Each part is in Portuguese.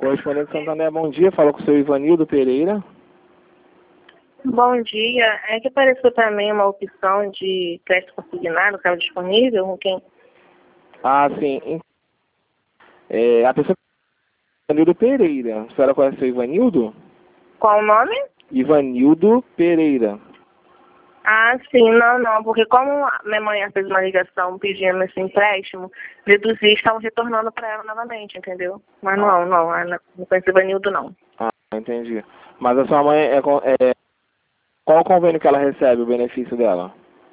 Correspondente Santander, bom dia. Fala com o seu Ivanildo Pereira. Bom dia. É que apareceu para mim uma opção de crédito consignado, estava disponível com quem? Ah, sim. A pessoa é Ivanildo Pereira. A senhora conhece o seu Ivanildo? Qual o nome? Ivanildo Pereira. Ah, sim, não, porque como a minha mãe fez uma ligação pedindo esse empréstimo, deduzi estavam retornando para ela novamente, entendeu? Mas não conheço o Ivanildo, não. Ah, entendi. Mas a sua mãe qual o convênio que ela recebe, o benefício dela?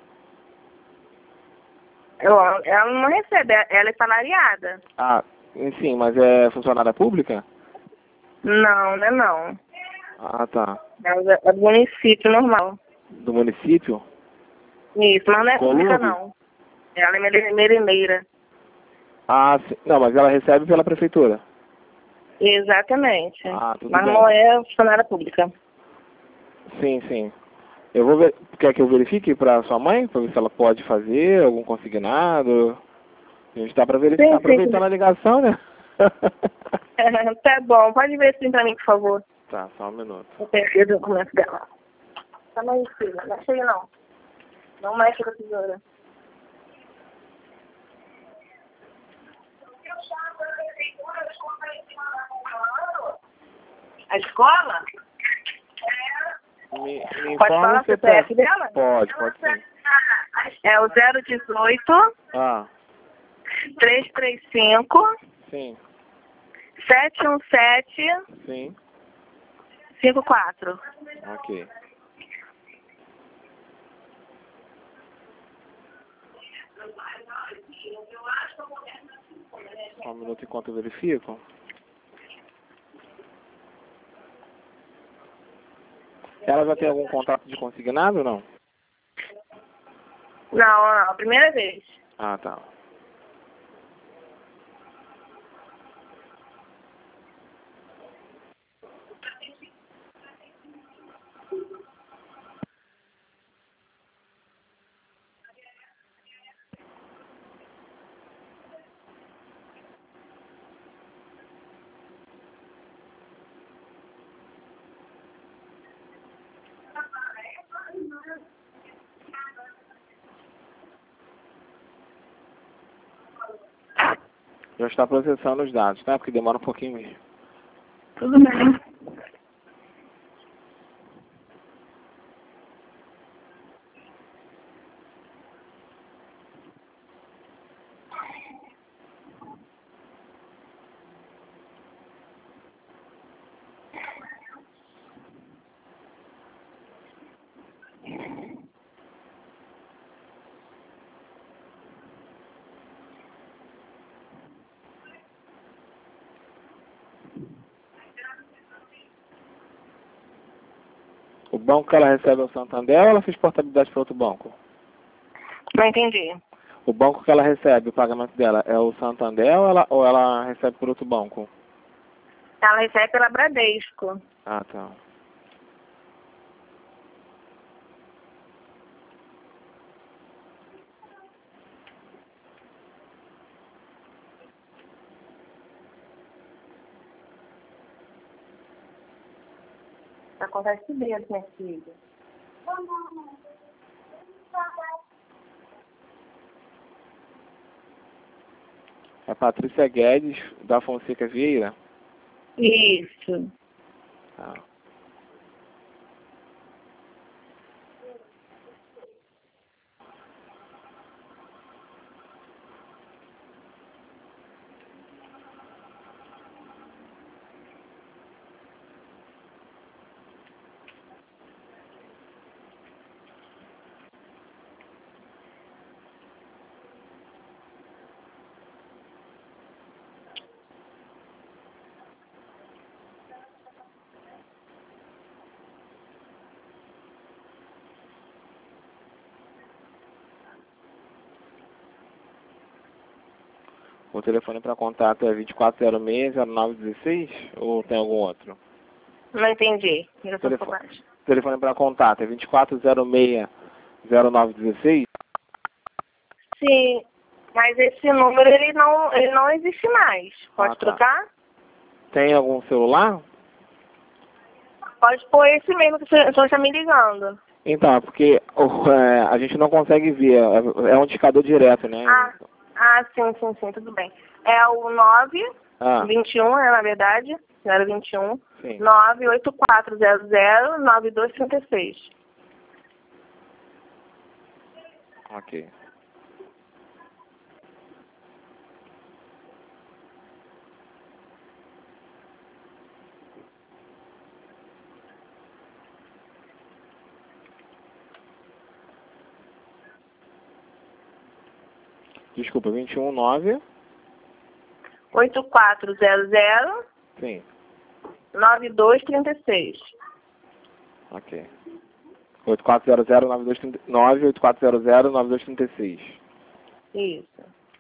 Ela não recebe, ela é salariada. Ah, sim, mas é funcionária pública? Não, não. Ah, tá. Ela é do município normal. Do município? Isso, mas não é pública, Colombo? não. Ela é merendeira. Ah, sim. Não, mas ela recebe pela prefeitura? Exatamente. Ah, tudo Mas bem. não é funcionária pública. Sim, sim. Eu vou ver. Quer que eu verifique para sua mãe? Para ver se ela pode fazer algum consignado? A gente tá para verificar. Sim. Aproveitando a ligação, né? Tá bom, pode ver sim pra mim, por favor. Tá, só um minuto. Eu perdi o documento dela. Tá aí, filha. Não mexe aí, não. Não mexe com a tesoura. A escola? Me Pode informa falar o se CPF dela? Pode sim. É o 018 Ah, 335 sim, 717 sim. 54. Ok. Só um minuto enquanto eu verifico. Ela já tem algum contato de consignado ou não? Não, a primeira vez. Ah, tá. Já está processando os dados, tá? Porque demora um pouquinho mesmo. Tudo bem. O banco que ela recebe é o Santander ou ela fez portabilidade para outro banco? Não entendi. O banco que ela recebe, o pagamento dela, é o Santander ou ela recebe por outro banco? Ela recebe pela Bradesco. Ah, tá. Acontece mesmo, minha filha. É Patrícia Guedes, da Fonseca Vieira? Isso. Tá. O telefone para contato é 2406-0916 ou tem algum outro? Não entendi. Telefone para contato é 2406-0916? Sim, mas esse número ele não existe mais. Pode Ah, tá. trocar? Tem algum celular? Pode pôr esse mesmo que o senhor está me ligando. Então, é porque a gente não consegue ver, é um indicador direto, né? Sim, tudo bem. É o 9, Ah, 21, na verdade, 021, sim. 984009236. Ok. Desculpa, 219. 8400 Sim. 9236. Ok. 8400-9236. Isso.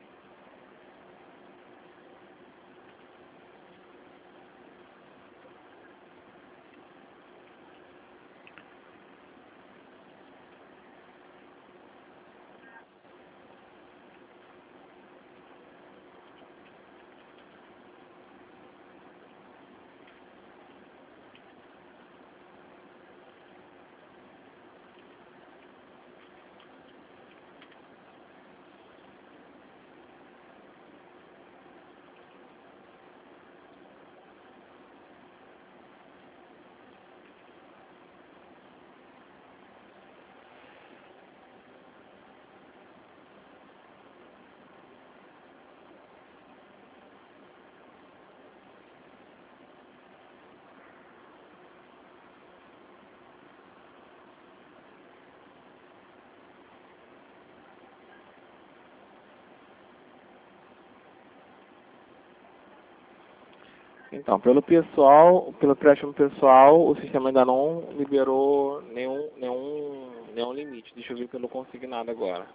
Então, pelo empréstimo pessoal, o sistema ainda não liberou nenhum limite. Deixa eu ver pelo consignado agora.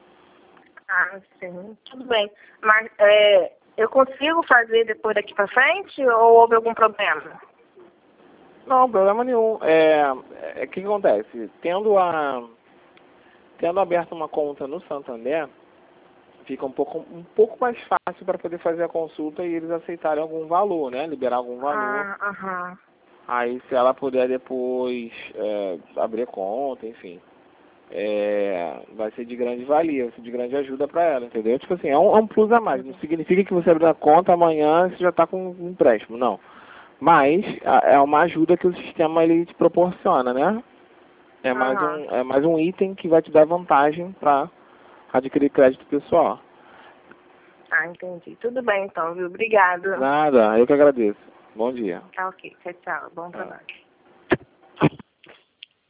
Sim, tudo bem. Mas eu consigo fazer depois daqui para frente ou houve algum problema? Não, problema nenhum. O que acontece? Tendo aberto uma conta no Santander, fica um pouco mais fácil para poder fazer a consulta e eles aceitarem algum valor, né? Liberar algum valor. Aham. Aí, se ela puder depois abrir conta, enfim, vai ser de grande valia, vai ser de grande ajuda para ela, entendeu? Tipo assim, é um plus a mais. Não significa que você abrir a conta amanhã você já está com um empréstimo, não. Mas é uma ajuda que o sistema ele te proporciona, né? É mais um item que vai te dar vantagem para adquirir crédito pessoal. Entendi. Tudo bem então, viu? Obrigada. Nada, eu que agradeço. Bom dia. Ok, tchau. Bom trabalho.